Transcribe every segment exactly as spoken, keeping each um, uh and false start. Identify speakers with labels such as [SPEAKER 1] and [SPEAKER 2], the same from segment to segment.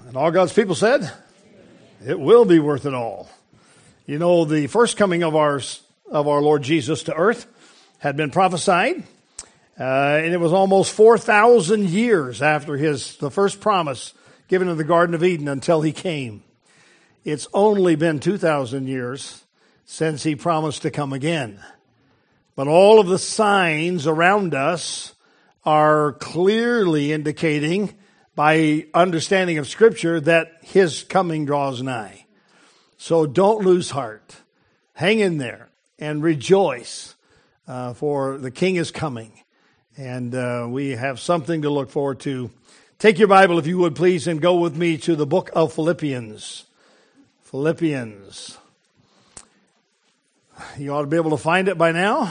[SPEAKER 1] And all God's people said, it will be worth it all. You know, the first coming of our, of our Lord Jesus to earth had been prophesied, uh, and it was almost four thousand years after his the first promise given in the Garden of Eden until he came. It's only been two thousand years since he promised to come again. But all of the signs around us are clearly indicating, by understanding of Scripture, that his coming draws nigh. So don't lose heart. Hang in there and rejoice, uh, for the King is coming. And uh, we have something to look forward to. Take your Bible, if you would please, and go with me to the book of Philippians. Philippians. You ought to be able to find it by now.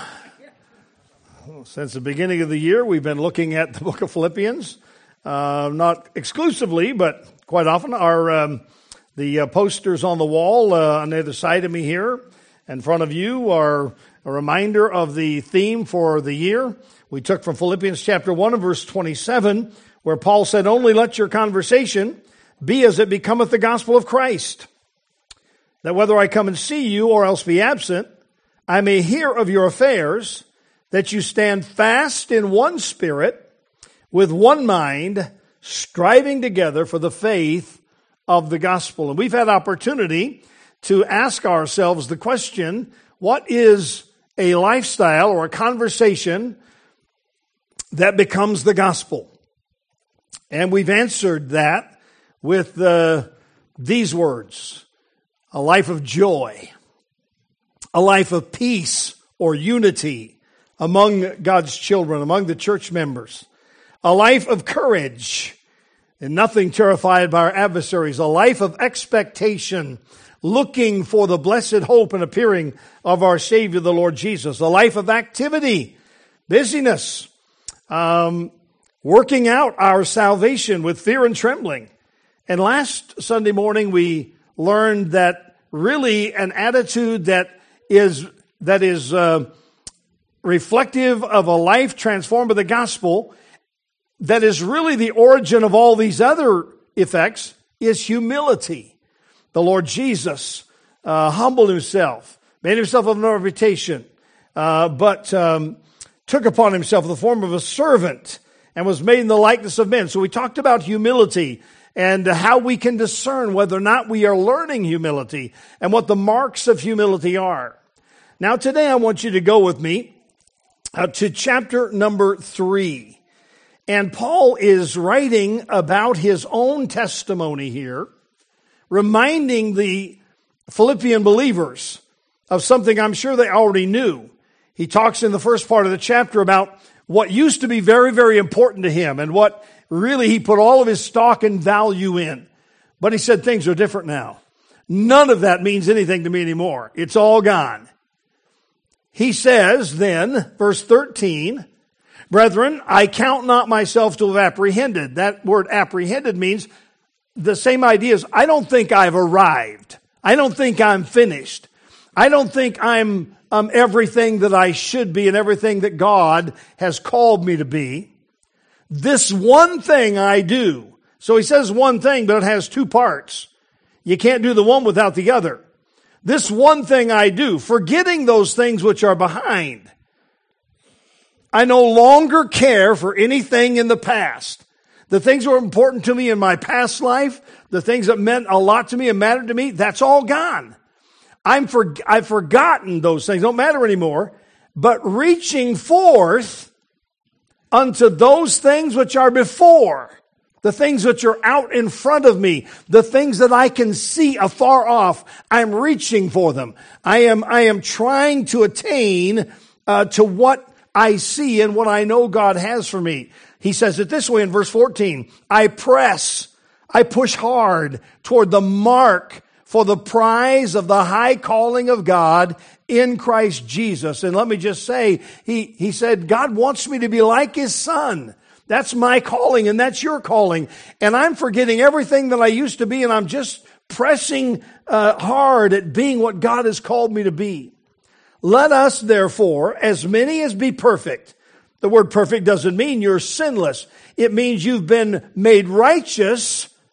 [SPEAKER 1] Since the beginning of the year, we've been looking at the book of Philippians. Uh, not exclusively, but quite often. Our um, the uh, posters on the wall uh, on the other side of me here in front of you are a reminder of the theme for the year. We took from Philippians chapter one and verse twenty-seven, where Paul said, "Only let your conversation be as it becometh the gospel of Christ, that whether I come and see you or else be absent, I may hear of your affairs, that you stand fast in one spirit, with one mind, striving together for the faith of the gospel." And we've had opportunity to ask ourselves the question, what is a lifestyle or a conversation that becomes the gospel? And we've answered that with uh, these words: a life of joy, a life of peace or unity among God's children, among the church members, a life of courage and nothing terrified by our adversaries, a life of expectation, looking for the blessed hope and appearing of our Savior, the Lord Jesus, a life of activity, busyness, um, working out our salvation with fear and trembling. And last Sunday morning, we learned that really an attitude that is, that is, uh, reflective of a life transformed by the gospel, that is really the origin of all these other effects, is humility. The Lord Jesus uh, humbled himself, made himself of no reputation, uh, but um, took upon himself the form of a servant and was made in the likeness of men. So we talked about humility and how we can discern whether or not we are learning humility and what the marks of humility are. Now today I want you to go with me Uh, to chapter number three. And Paul is writing about his own testimony here, reminding the Philippian believers of something I'm sure they already knew. He talks in the first part of the chapter about what used to be very, very important to him and what really he put all of his stock and value in. But he said things are different now. None of that means anything to me anymore. It's all gone. He says then, verse thirteen, "Brethren, I count not myself to have apprehended." That word apprehended means the same idea as, I don't think I've arrived. I don't think I'm finished. I don't think I'm um, everything that I should be and everything that God has called me to be. "This one thing I do." So he says one thing, but it has two parts. You can't do the one without the other. "This one thing I do, forgetting those things which are behind. I no longer care for anything in the past." The things that were important to me in my past life, the things that meant a lot to me and mattered to me, that's all gone. I'm for, I've forgotten those things, don't matter anymore. But reaching forth unto those things which are before, the things which are out in front of me, the things that I can see afar off, I'm reaching for them. I am, I am trying to attain uh, to what I see and what I know God has for me. He says it this way in verse fourteen, "I press, I push hard toward the mark for the prize of the high calling of God in Christ Jesus." And let me just say, he, he said, God wants me to be like his son. That's my calling and that's your calling. And I'm forgetting everything that I used to be, and I'm just pressing uh, hard at being what God has called me to be. "Let us therefore, as many as be perfect." The word perfect doesn't mean you're sinless. It means you've been made righteous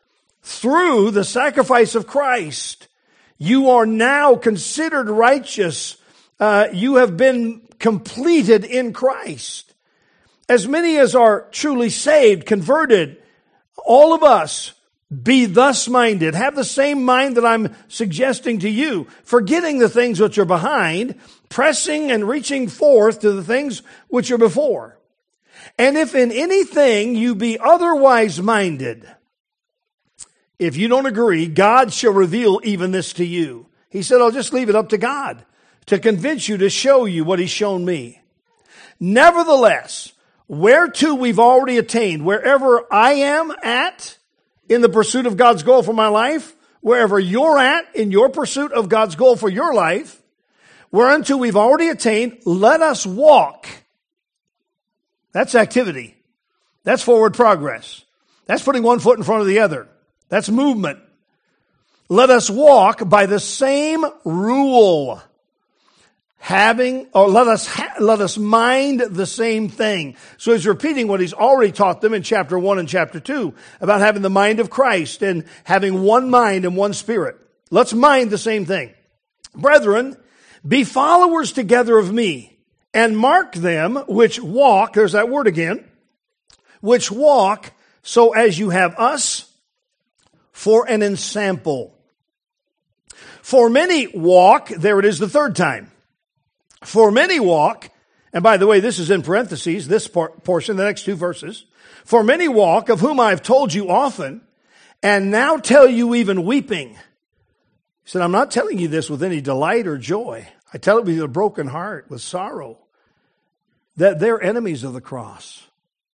[SPEAKER 1] through the sacrifice of Christ, you are now considered righteous. Uh, you have been completed in Christ. As many as are truly saved, converted, all of us, be thus minded. Have the same mind that I'm suggesting to you, forgetting the things which are behind, pressing and reaching forth to the things which are before. And if in anything you be otherwise minded, if you don't agree, God shall reveal even this to you. He said, I'll just leave it up to God to convince you, to show you what He's shown me. Nevertheless, whereto we've already attained, wherever I am at in the pursuit of God's goal for my life, wherever you're at in your pursuit of God's goal for your life, whereunto we've already attained, let us walk. That's activity. That's forward progress. That's putting one foot in front of the other. That's movement. Let us walk by the same rule. Having, or let us, ha- let us mind the same thing. So he's repeating what he's already taught them in chapter one and chapter two about having the mind of Christ and having one mind and one spirit. Let's mind the same thing. Brethren, be followers together of me and mark them which walk, there's that word again, which walk so as you have us for an ensample. For many walk, there it is the third time. For many walk, and by the way, this is in parentheses, this portion, the next two verses. For many walk, of whom I have told you often, and now tell you even weeping. He said, I'm not telling you this with any delight or joy. I tell it with a broken heart, with sorrow, that they're enemies of the cross.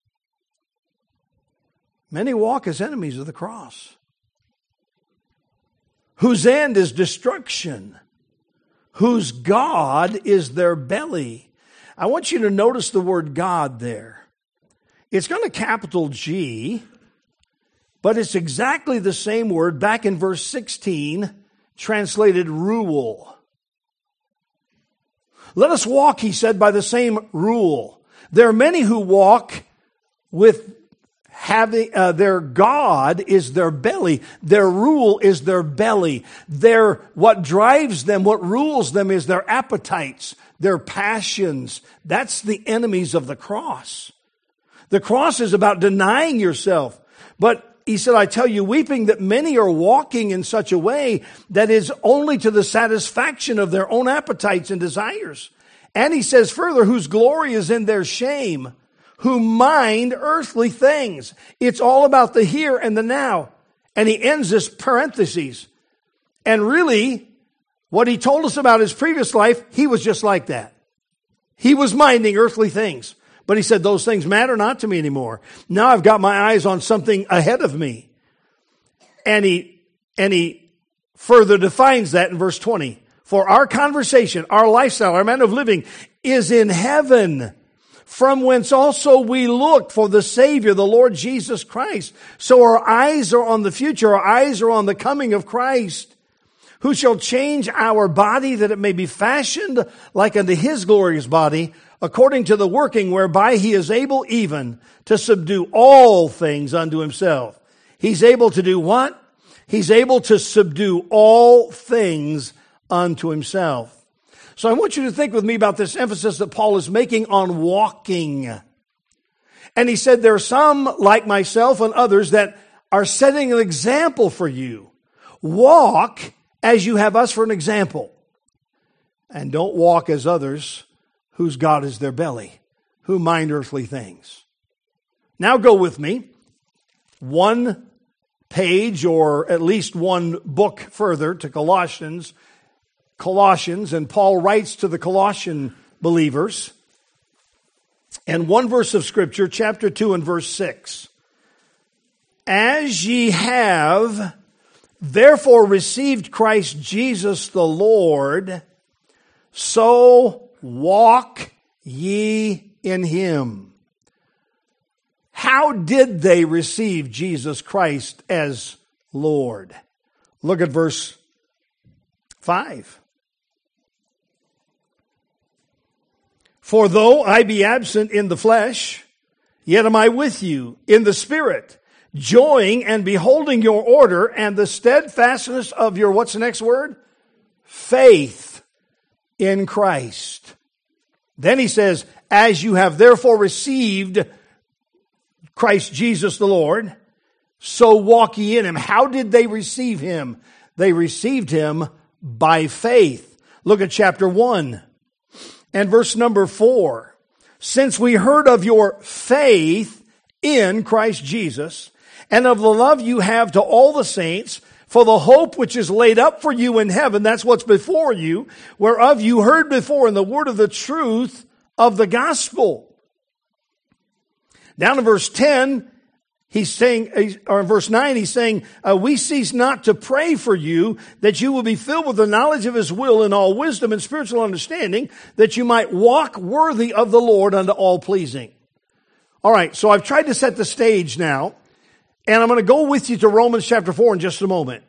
[SPEAKER 1] Many walk as enemies of the cross, whose end is destruction, whose God is their belly. I want you to notice the word God there. It's got a capital G, but it's exactly the same word back in verse sixteen, translated rule. Let us walk, he said, by the same rule. There are many who walk with having, uh, their God is their belly. Their rule is their belly. Their, what drives them, what rules them is their appetites, their passions. That's the enemies of the cross. The cross is about denying yourself. But he said, I tell you, weeping, that many are walking in such a way that is only to the satisfaction of their own appetites and desires. And he says further, whose glory is in their shame, who mind earthly things. It's all about the here and the now. And he ends this parentheses. And really, what he told us about his previous life, he was just like that. He was minding earthly things. But he said, those things matter not to me anymore. Now I've got my eyes on something ahead of me. And he, and he further defines that in verse twenty. For our conversation, our lifestyle, our manner of living is in heaven, from whence also we look for the Savior, the Lord Jesus Christ. So our eyes are on the future. Our eyes are on the coming of Christ, who shall change our body that it may be fashioned like unto his glorious body, according to the working whereby he is able even to subdue all things unto himself. He's able to do what? He's able to subdue all things unto himself. So I want you to think with me about this emphasis that Paul is making on walking. And he said there are some like myself and others that are setting an example for you. Walk as you have us for an example. And don't walk as others whose God is their belly, who mind earthly things. Now go with me one page or at least one book further to Colossians. Colossians, and Paul writes to the Colossian believers. And one verse of Scripture, chapter two and verse six. As ye have therefore received Christ Jesus the Lord, so walk ye in him. How did they receive Jesus Christ as Lord? Look at verse five. For though I be absent in the flesh, yet am I with you in the spirit, joying and beholding your order and the steadfastness of your, what's the next word? Faith in Christ. Then he says, as you have therefore received Christ Jesus the Lord, so walk ye in him. How did they receive him? They received him by faith. Look at chapter one and verse number four. Since we heard of your faith in Christ Jesus, and of the love you have to all the saints, for the hope which is laid up for you in heaven, that's what's before you, whereof you heard before in the word of the truth of the gospel. Down in verse ten, he's saying, or in verse nine, he's saying, uh, we cease not to pray for you, that you will be filled with the knowledge of his will in all wisdom and spiritual understanding, that you might walk worthy of the Lord unto all pleasing. All right, so I've tried to set the stage now, and I'm going to go with you to Romans chapter four in just a moment.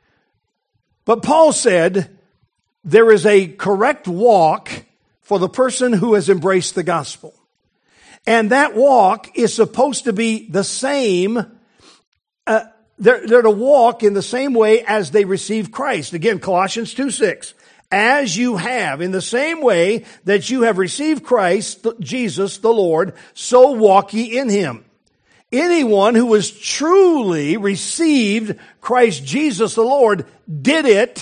[SPEAKER 1] But Paul said there is a correct walk for the person who has embraced the gospel. And that walk is supposed to be the same. Uh, they're, they're to walk in the same way as they receive Christ. Again, Colossians two six. As you have, in the same way that you have received Christ, Jesus the Lord, so walk ye in him. Anyone who has truly received Christ Jesus the Lord did it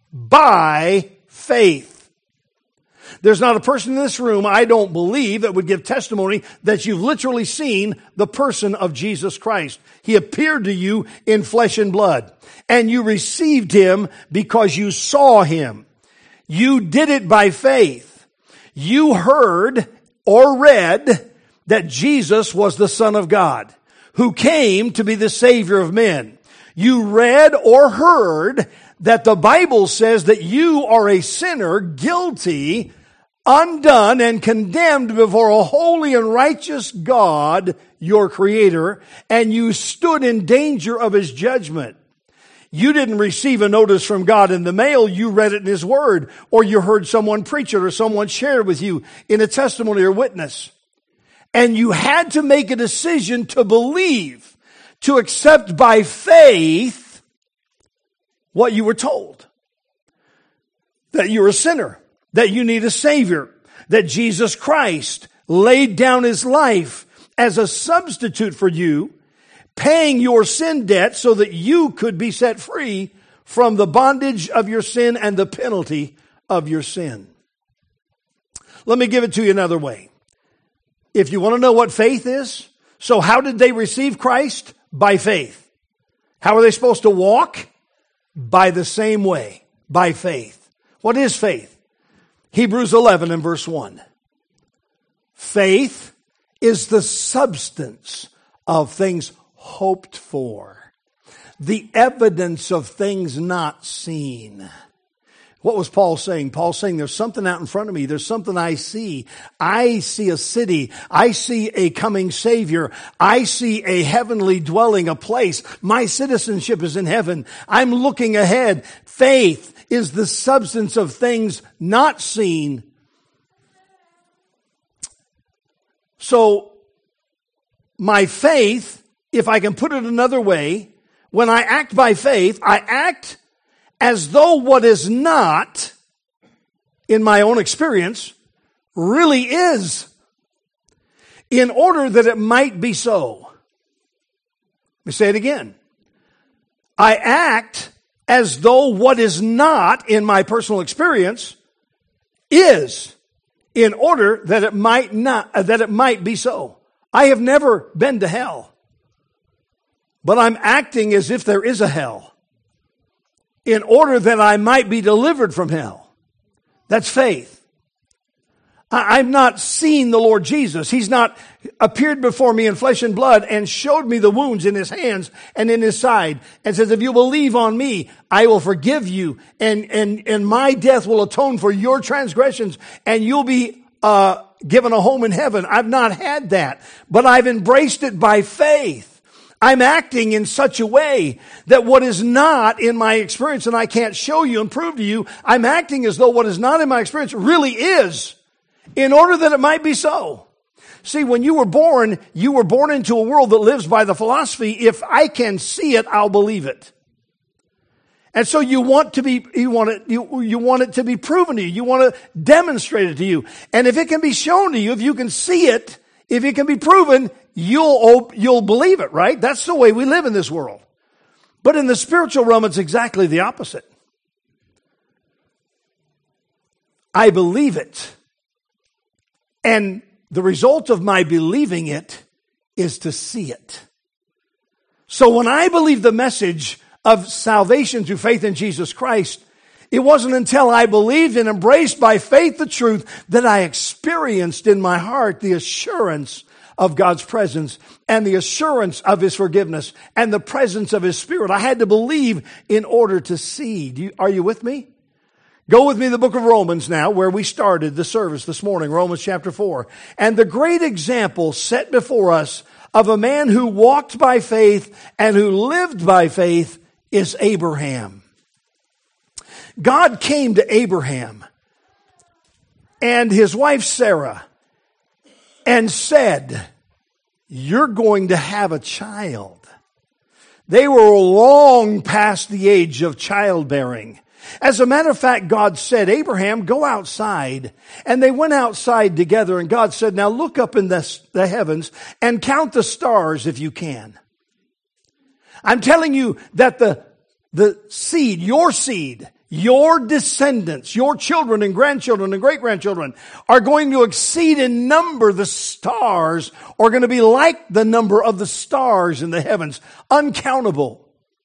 [SPEAKER 1] by faith. There's not a person in this room, I don't believe, that would give testimony that you've literally seen the person of Jesus Christ. He appeared to you in flesh and blood, and you received him because you saw him. You did it by faith. You heard or read that Jesus was the Son of God, who came to be the Savior of men. You read or heard that the Bible says that you are a sinner, guilty, undone, and condemned before a holy and righteous God, your Creator, and you stood in danger of his judgment. You didn't receive a notice from God in the mail. You read it in his word, or you heard someone preach it, or someone share it with you in a testimony or witness. And you had to make a decision to believe, to accept by faith what you were told. That you're a sinner, that you need a Savior, that Jesus Christ laid down his life as a substitute for you, paying your sin debt so that you could be set free from the bondage of your sin and the penalty of your sin. Let me give it to you another way. If you want to know what faith is, so how did they receive Christ? By faith. How are they supposed to walk? By the same way, by faith. What is faith? Hebrews eleven and verse one. Faith is the substance of things hoped for, the evidence of things not seen. What was Paul saying? Paul's saying there's something out in front of me. There's something I see. I see a city. I see a coming Savior. I see a heavenly dwelling, a place. My citizenship is in heaven. I'm looking ahead. Faith is the substance of things not seen. So, my faith, if I can put it another way, when I act by faith, I act as though what is not, in my own experience, really is, in order that it might be so. Let me say it again. I act as though what is not, in my personal experience, is, in order that it might not, that it might be so. I have never been to hell, but I'm acting as if there is a hell, in order that I might be delivered from hell. That's faith. I've not seen the Lord Jesus. He's not appeared before me in flesh and blood and showed me the wounds in his hands and in his side and says, if you believe on me, I will forgive you, and, and, and my death will atone for your transgressions, and you'll be uh, given a home in heaven. I've not had that, but I've embraced it by faith. I'm acting in such a way that what is not in my experience, and I can't show you and prove to you, I'm acting as though what is not in my experience really is, in order that it might be so. See, when you were born, you were born into a world that lives by the philosophy, if I can see it, I'll believe it. And so you want to be, you want it, you, you want it to be proven to you. You want to demonstrate it to you. And if it can be shown to you, if you can see it, if it can be proven, you'll, you'll believe it, right? That's the way we live in this world. But in the spiritual realm, it's exactly the opposite. I believe it. And the result of my believing it is to see it. So when I believe the message of salvation through faith in Jesus Christ, it wasn't until I believed and embraced by faith the truth that I experienced in my heart the assurance of God's presence and the assurance of His forgiveness and the presence of His Spirit. I had to believe in order to see. Do you, are you with me? Go with me to the book of Romans now, where we started the service this morning, Romans chapter four. And the great example set before us of a man who walked by faith and who lived by faith is Abraham. God came to Abraham and his wife Sarah and said, you're going to have a child. They were long past the age of childbearing. As a matter of fact, God said, Abraham, go outside. And they went outside together, and God said, now look up in the, the heavens and count the stars if you can. I'm telling you that the, the seed, your seed, your descendants, your children and grandchildren and great-grandchildren are going to exceed in number the stars, or going to be like the number of the stars in the heavens, uncountable.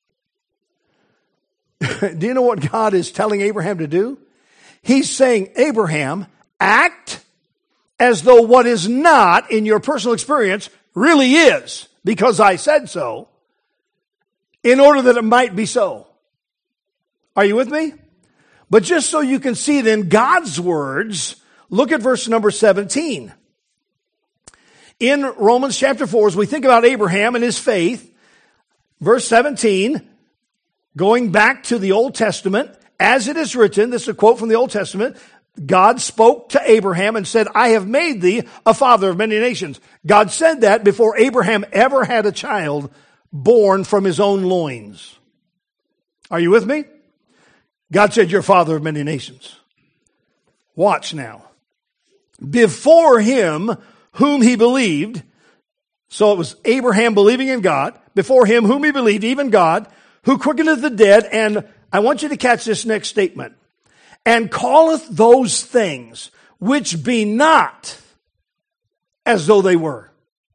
[SPEAKER 1] Do you know what God is telling Abraham to do? He's saying, Abraham, act as though what is not in your personal experience really is, because I said so, in order that it might be so. Are you with me? But just so you can see it in God's words, look at verse number seventeen. In Romans chapter four, as we think about Abraham and his faith, verse seventeen, going back to the Old Testament, as it is written, this is a quote from the Old Testament, God spoke to Abraham and said, I have made thee a father of many nations. God said that before Abraham ever had a child born from his own loins. Are you with me? God said, you're father of many nations. Watch now. Before him whom he believed, so it was Abraham believing in God, before him whom he believed, even God, who quickeneth the dead, and I want you to catch this next statement, and calleth those things which be not as though they were.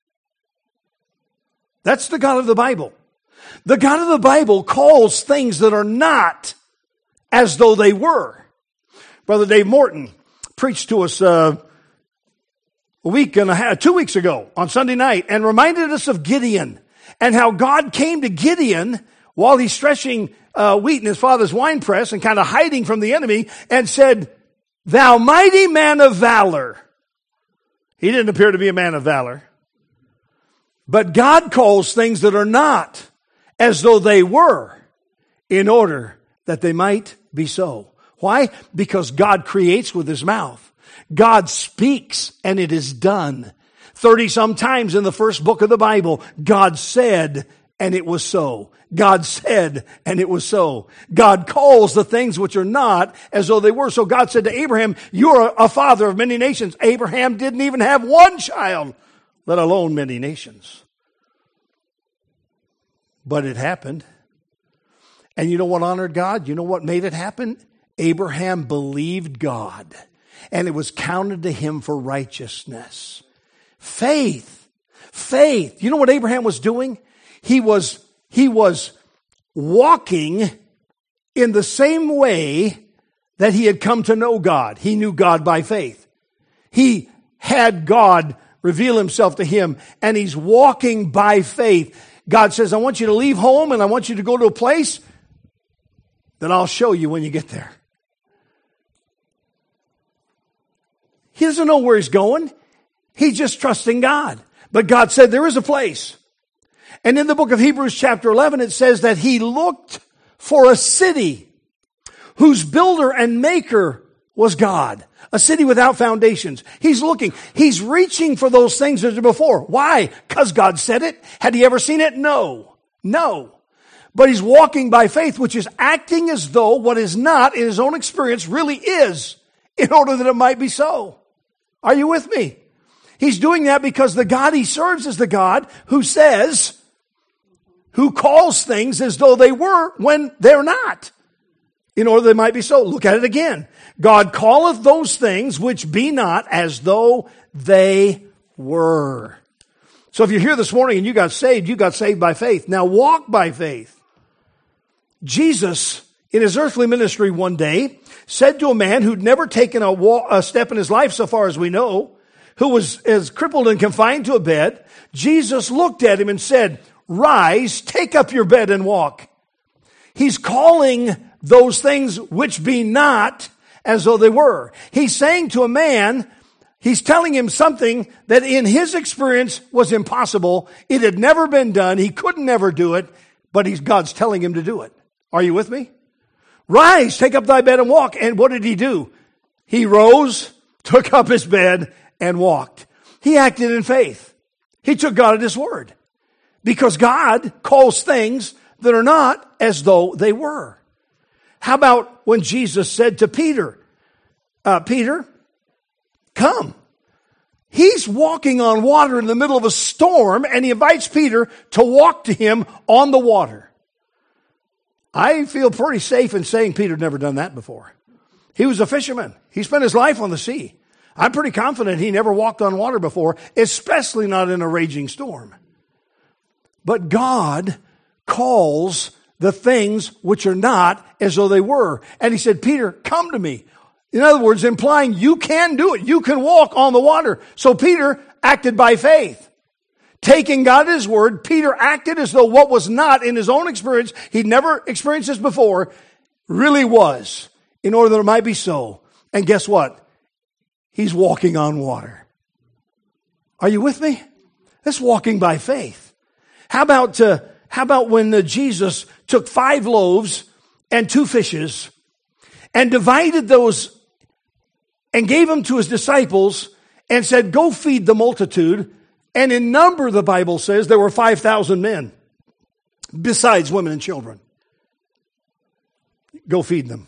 [SPEAKER 1] That's the God of the Bible. The God of the Bible calls things that are not as though they were. Brother Dave Morton preached to us uh, a week and a half, two weeks ago on Sunday night, and reminded us of Gideon and how God came to Gideon while he's threshing uh, wheat in his father's winepress and kind of hiding from the enemy, and said, thou mighty man of valor. He didn't appear to be a man of valor. But God calls things that are not as though they were, in order that they might be so. Why? Because God creates with his mouth. God speaks and it is done. Thirty some times in the first book of the Bible, God said and it was so. God said and it was so. God calls the things which are not as though they were. So God said to Abraham, you're a father of many nations. Abraham didn't even have one child, let alone many nations. But it happened. And you know what honored God? You know what made it happen? Abraham believed God, and it was counted to him for righteousness. Faith. Faith. You know what Abraham was doing? He was, he was walking in the same way that he had come to know God. He knew God by faith. He had God reveal himself to him, and he's walking by faith. God says, I want you to leave home, and I want you to go to a place that I'll show you when you get there. He doesn't know where he's going. He's just trusting God. But God said there is a place. And in the book of Hebrews chapter eleven, it says that he looked for a city whose builder and maker was God. A city without foundations. He's looking. He's reaching for those things that are before. Why? Because God said it. Had he ever seen it? No. No. But he's walking by faith, which is acting as though what is not in his own experience really is, in order that it might be so. Are you with me? He's doing that because the God he serves is the God who says, who calls things as though they were when they're not, in order they might be so. Look at it again. God calleth those things which be not as though they were. So if you're here this morning and you got saved, you got saved by faith. Now walk by faith. Jesus, in his earthly ministry one day, said to a man who'd never taken a, walk, a step in his life so far as we know, who was as crippled and confined to a bed, Jesus looked at him and said, "Rise, take up your bed and walk." He's calling those things which be not as though they were. He's saying to a man, he's telling him something that in his experience was impossible. It had never been done. He could never do it, but he's, God's telling him to do it. Are you with me? Rise, take up thy bed and walk. And what did he do? He rose, took up his bed, and walked. He acted in faith. He took God at his word. Because God calls things that are not as though they were. How about when Jesus said to Peter, uh, Peter, come. He's walking on water in the middle of a storm, and he invites Peter to walk to him on the water. I feel pretty safe in saying Peter had never done that before. He was a fisherman. He spent his life on the sea. I'm pretty confident he never walked on water before, especially not in a raging storm. But God calls the things which are not as though they were. And he said, Peter, come to me. In other words, implying you can do it. You can walk on the water. So Peter acted by faith. Taking God at his word, Peter acted as though what was not in his own experience, he'd never experienced this before, really was, in order that it might be so. And guess what? He's walking on water. Are you with me? That's walking by faith. How about uh, how about when uh, Jesus took five loaves and two fishes and divided those and gave them to his disciples and said, go feed the multitude. And in number, the Bible says, there were five thousand men, besides women and children. Go feed them.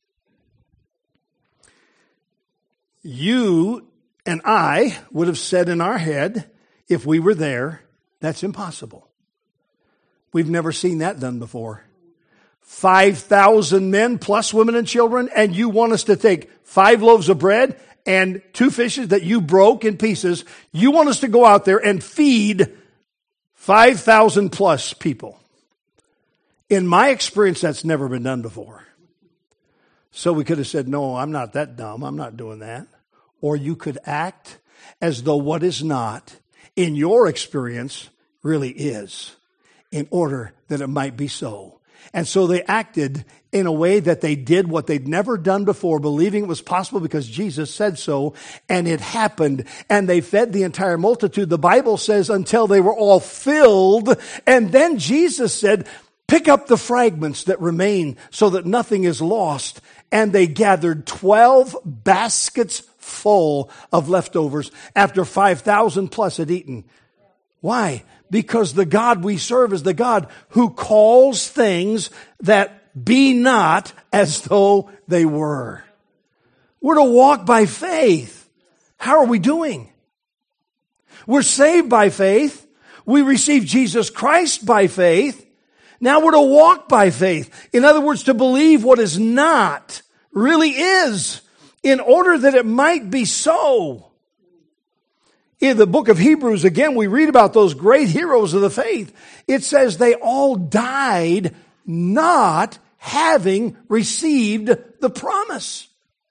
[SPEAKER 1] You and I would have said in our head, if we were there, that's impossible. We've never seen that done before. five thousand men plus women and children, and you want us to take five loaves of bread and two fishes that you broke in pieces. You want us to go out there and feed five thousand plus people. In my experience, that's never been done before. So we could have said, no, I'm not that dumb. I'm not doing that. Or you could act as though what is not in your experience really is, in order that it might be so. And so they acted in a way that they did what they'd never done before, believing it was possible because Jesus said so, and it happened. And they fed the entire multitude. The Bible says until they were all filled. And then Jesus said, pick up the fragments that remain so that nothing is lost. And they gathered twelve baskets full of leftovers after five thousand plus had eaten. Why? Because the God we serve is the God who calls things that be not as though they were. We're to walk by faith. How are we doing? We're saved by faith. We receive Jesus Christ by faith. Now we're to walk by faith. In other words, to believe what is not really is, in order that it might be so. In the book of Hebrews, again, we read about those great heroes of the faith. It says they all died not having received the promise.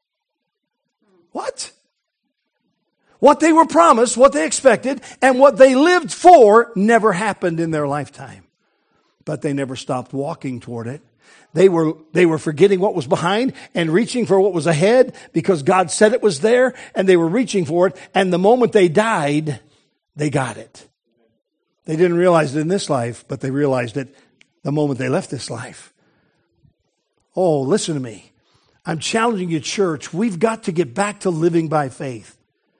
[SPEAKER 1] What? What they were promised, what they expected, and what they lived for never happened in their lifetime. But they never stopped walking toward it. They were, they were forgetting what was behind and reaching for what was ahead because God said it was there, and they were reaching for it. And the moment they died, they got it. They didn't realize it in this life, but they realized it the moment they left this life. Oh, listen to me. I'm challenging you, church. We've got to get back to living by faith.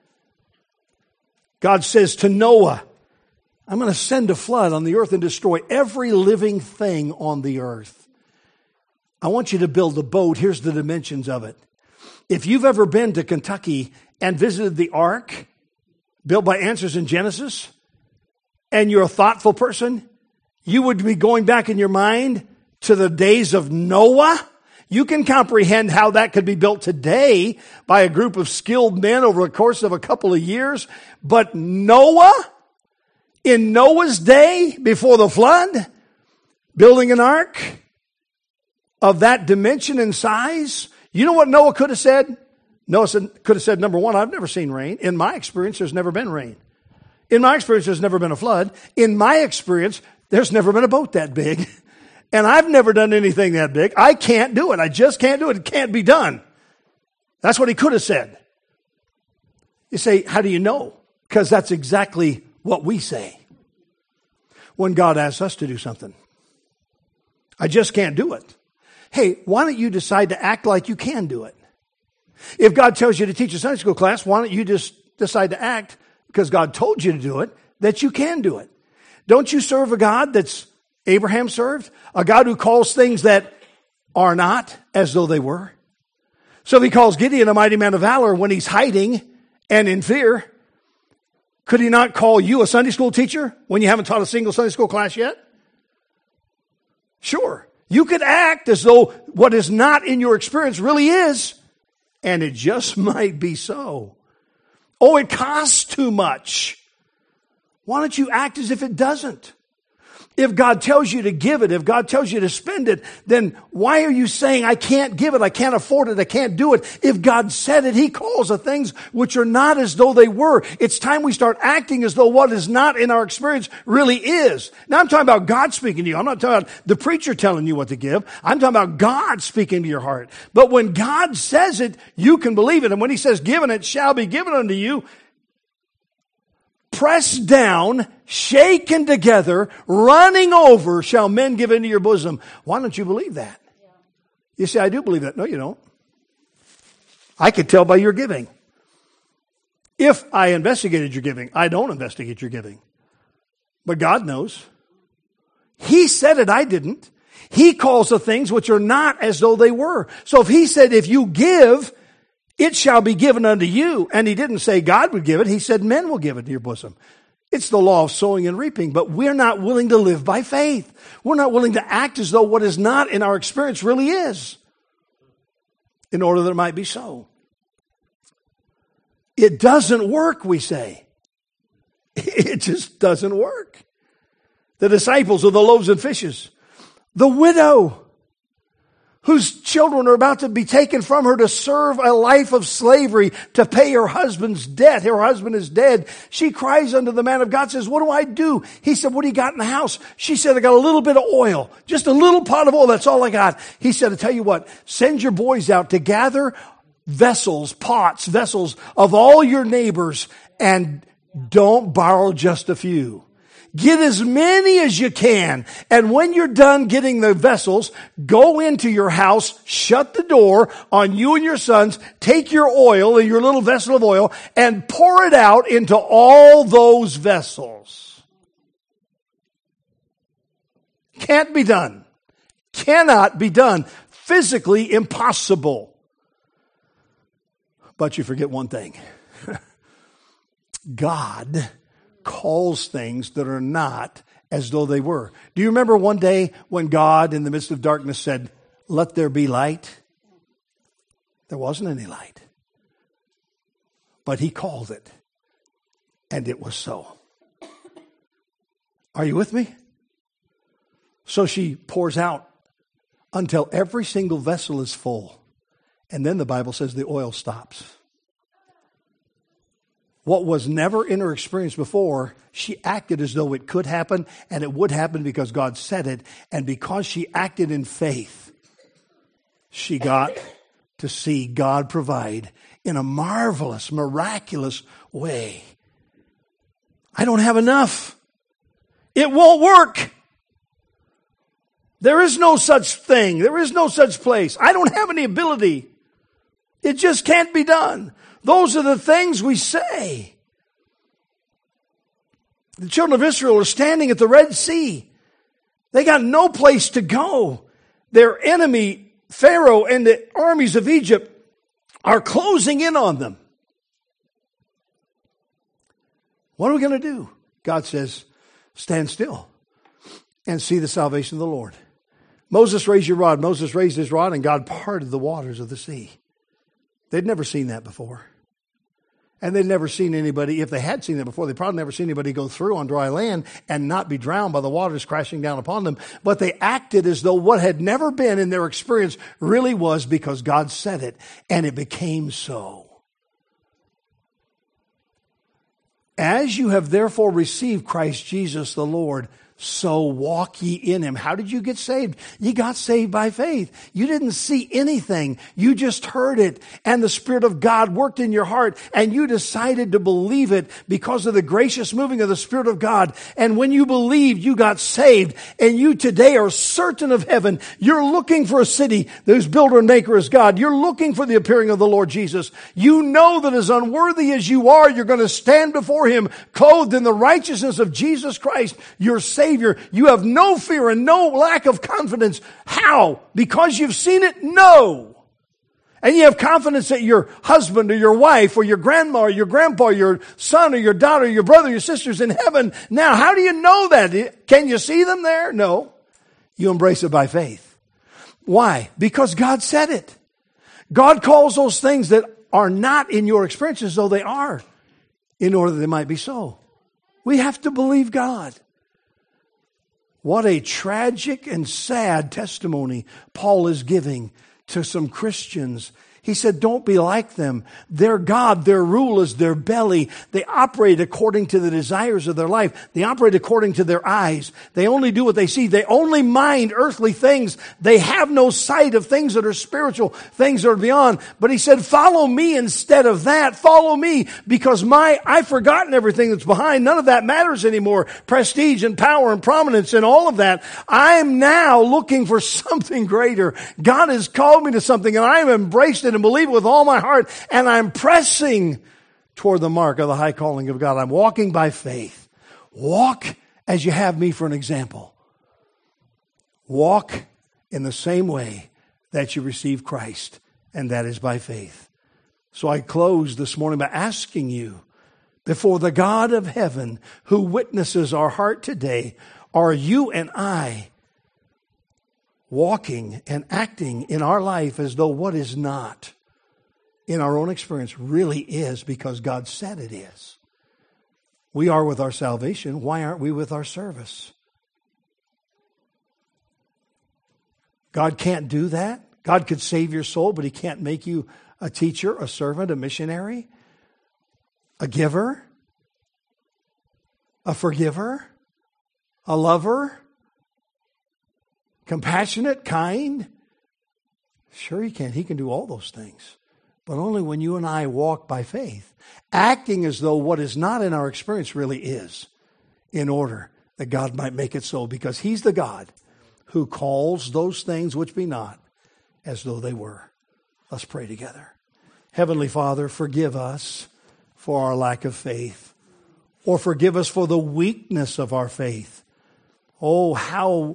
[SPEAKER 1] God says to Noah, I'm going to send a flood on the earth and destroy every living thing on the earth. I want you to build a boat. Here's the dimensions of it. If you've ever been to Kentucky and visited the ark built by Answers in Genesis, and you're a thoughtful person, you would be going back in your mind to the days of Noah. You can comprehend how that could be built today by a group of skilled men over the course of a couple of years. But Noah, in Noah's day, before the flood, building an ark of that dimension and size, you know what Noah could have said? Noah could have said, number one, I've never seen rain. In my experience, there's never been rain. In my experience, there's never been a flood. In my experience, there's never been a boat that big. And I've never done anything that big. I can't do it. I just can't do it. It can't be done. That's what he could have said. You say, how do you know? Because that's exactly what we say when God asks us to do something. I just can't do it. Hey, why don't you decide to act like you can do it? If God tells you to teach a Sunday school class, why don't you just decide to act, because God told you to do it, that you can do it? Don't you serve a God that's Abraham served? A God who calls things that are not as though they were? So if he calls Gideon a mighty man of valor when he's hiding and in fear, could he not call you a Sunday school teacher when you haven't taught a single Sunday school class yet? Sure. You could act as though what is not in your experience really is, and it just might be so. Oh, it costs too much. Why don't you act as if it doesn't? If God tells you to give it, if God tells you to spend it, then why are you saying, I can't give it, I can't afford it, I can't do it? If God said it, He calls the things which are not as though they were. It's time we start acting as though what is not in our experience really is. Now I'm talking about God speaking to you. I'm not talking about the preacher telling you what to give. I'm talking about God speaking to your heart. But when God says it, you can believe it. And when He says, given it shall be given unto you, pressed down, shaken together, running over, shall men give into your bosom. Why don't you believe that? Yeah. You say, I do believe that. No, you don't. I could tell by your giving. If I investigated your giving, I don't investigate your giving. But God knows. He said it, I didn't. He calls the things which are not as though they were. So if He said, if you give, it shall be given unto you. And He didn't say God would give it. He said men will give it to your bosom. It's the law of sowing and reaping. But we're not willing to live by faith. We're not willing to act as though what is not in our experience really is, in order that it might be so. It doesn't work, we say. It just doesn't work. The disciples of the loaves and fishes. The widow whose children are about to be taken from her to serve a life of slavery to pay her husband's debt. Her husband is dead. She cries unto the man of God, says, what do I do? He said, what do you got in the house? She said, I got a little bit of oil, just a little pot of oil. That's all I got. He said, I tell you what, send your boys out to gather vessels, pots, vessels of all your neighbors, and don't borrow just a few. Get as many as you can. And when you're done getting the vessels, go into your house, shut the door on you and your sons, take your oil, your little vessel of oil, and pour it out into all those vessels. Can't be done. Cannot be done. Physically impossible. But you forget one thing. God calls things that are not as though they were. Do you remember one day when God, in the midst of darkness, said, let there be light? There wasn't any light. But He called it, and it was so. Are you with me? So she pours out until every single vessel is full. And then the Bible says the oil stops. What was never in her experience before, she acted as though it could happen, and it would happen because God said it. And because she acted in faith, she got to see God provide in a marvelous, miraculous way. I don't have enough. It won't work. There is no such thing. There is no such place. I don't have any ability. It just can't be done. Those are the things we say. The children of Israel are standing at the Red Sea. They got no place to go. Their enemy, Pharaoh, and the armies of Egypt are closing in on them. What are we going to do? God says, stand still and see the salvation of the Lord. Moses, raise your rod. Moses raised his rod and God parted the waters of the sea. They'd never seen that before. And they'd never seen anybody, if they had seen it before, they'd probably never seen anybody go through on dry land and not be drowned by the waters crashing down upon them. But they acted as though what had never been in their experience really was, because God said it, and it became so. As you have therefore received Christ Jesus the Lord, so walk ye in him. How did you get saved? You got saved by faith. You didn't see anything. You just heard it. And the Spirit of God worked in your heart. And you decided to believe it because of the gracious moving of the Spirit of God. And when you believed, you got saved. And you today are certain of heaven. You're looking for a city whose builder and maker is God. You're looking for the appearing of the Lord Jesus. You know that as unworthy as you are, you're going to stand before him clothed in the righteousness of Jesus Christ, your Savior. You have no fear and no lack of confidence. How? Because you've seen it? No. And you have confidence that your husband or your wife or your grandma or your grandpa or your son or your daughter or your brother or your sister's in heaven. Now, how do you know that? Can you see them there? No. You embrace it by faith. Why? Because God said it. God calls those things that are not in your experience as though they are, in order that they might be so. We have to believe God. What a tragic and sad testimony Paul is giving to some Christians. He said, don't be like them. Their God, their rule is their belly. They operate according to the desires of their life. They operate according to their eyes. They only do what they see. They only mind earthly things. They have no sight of things that are spiritual, things that are beyond. But he said, follow me instead of that. Follow me, because my, I've forgotten everything that's behind. None of that matters anymore. Prestige and power and prominence and all of that. I'm now looking for something greater. God has called me to something, and I have embraced it and believe it with all my heart, and I'm pressing toward the mark of the high calling of God. I'm walking by faith. Walk as you have me for an example. Walk in the same way that you receive Christ, and that is by faith. So I close this morning by asking you, before the God of heaven who witnesses our heart today, are you and I walking and acting in our life as though what is not in our own experience really is, because God said it is? We are with our salvation. Why aren't we with our service? God can't do that. God could save your soul, but he can't make you a teacher, a servant, a missionary, a giver, a forgiver, a lover, compassionate, kind. Sure he can. He can do all those things. But only when you and I walk by faith, acting as though what is not in our experience really is, in order that God might make it so, because he's the God who calls those things which be not as though they were. Let's pray together. Heavenly Father, forgive us for our lack of faith, or forgive us for the weakness of our faith. Oh, how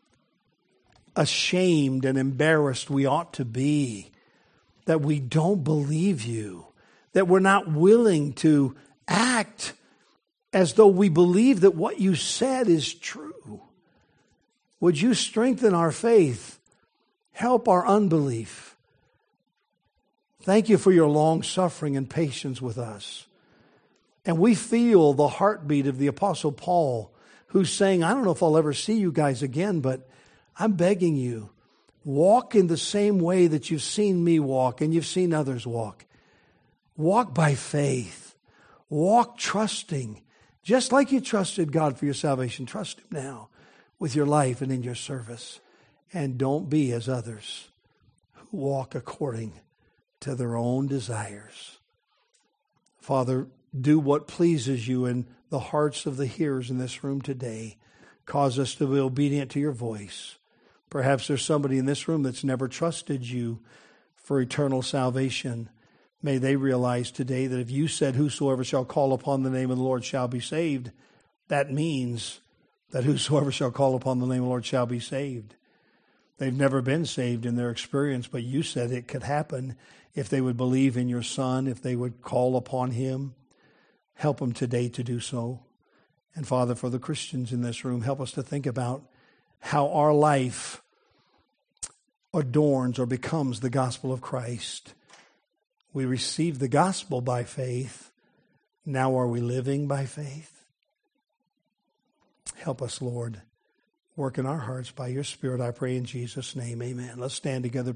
[SPEAKER 1] ashamed and embarrassed we ought to be that we don't believe you, that we're not willing to act as though we believe that what you said is true. Would you strengthen our faith, help our unbelief? Thank you for your long suffering and patience with us. And we feel the heartbeat of the Apostle Paul, who's saying, I don't know if I'll ever see you guys again, but I'm begging you, walk in the same way that you've seen me walk and you've seen others walk. Walk by faith. Walk trusting. Just like you trusted God for your salvation, trust him now with your life and in your service. And don't be as others who walk according to their own desires. Father, do what pleases you in the hearts of the hearers in this room today. Cause us to be obedient to your voice. Perhaps there's somebody in this room that's never trusted you for eternal salvation. May they realize today that if you said, whosoever shall call upon the name of the Lord shall be saved, that means that whosoever shall call upon the name of the Lord shall be saved. They've never been saved in their experience, but you said it could happen if they would believe in your Son, if they would call upon Him. Help them today to do so. And Father, for the Christians in this room, help us to think about how our life adorns or becomes the gospel of Christ. We received the gospel by faith. Now are we living by faith? Help us, Lord. Work in our hearts by your Spirit, I pray in Jesus' name. Amen. Let's stand together.